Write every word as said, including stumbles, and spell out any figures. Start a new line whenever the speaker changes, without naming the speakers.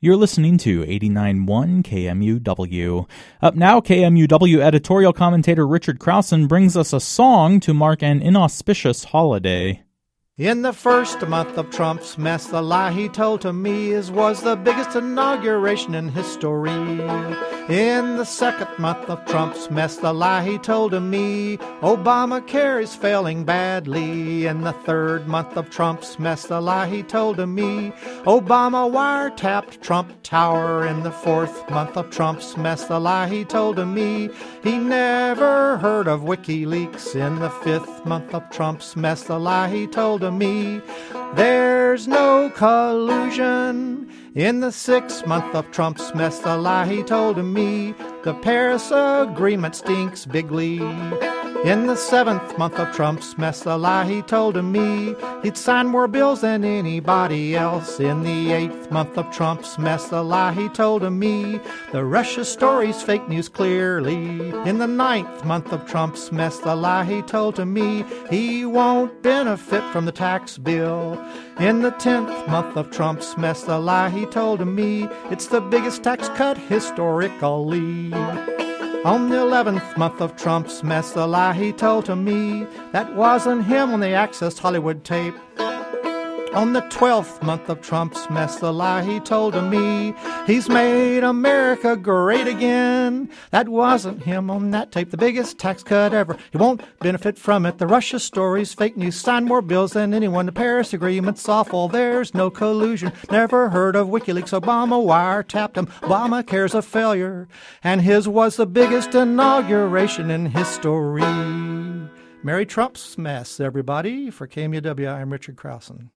You're listening to eighty-nine point one K M U W. Up now, K M U W editorial commentator Richard Krausen brings us a song to mark an inauspicious holiday.
In the first month of Trump's mess, the lie he told to me is was the biggest inauguration in history. In the second month of Trump's mess, the lie he told to me, Obamacare is failing badly. In the third month of Trump's mess, the lie he told to me, Obama wiretapped Trump Tower. In the fourth month of Trump's mess, the lie he told to me, he never heard of WikiLeaks. In the fifth month of Trump's mess, the lie he told to me, there's no collusion. In the sixth month of Trump's mess, the lie he told to me, the Paris Agreement stinks bigly. In the seventh month of Trump's mess, the lie he told to me, he'd sign more bills than anybody else. In the eighth month of Trump's mess, the lie he told to me, the Russia story's fake news clearly. In the ninth month of Trump's mess, the lie he told to me, he won't benefit from the tax bill. In the tenth month of Trump's mess, the lie he told to me, it's the biggest tax cut historically. On the eleventh month of Trump's mess, the lie he told to me, that wasn't him on the Access Hollywood tape. On the twelfth month of Trump's mess, the lie he told to me, he's made America great again. That wasn't him on that tape, the biggest tax cut ever. He won't benefit from it. The Russia story's fake news, signed more bills than anyone. The Paris Agreement's awful, there's no collusion. Never heard of WikiLeaks, Obama wiretapped him. Obamacare's a failure, and his was the biggest inauguration in history. Merry Trump's mess, everybody. For K M U W, I'm Richard Krausen.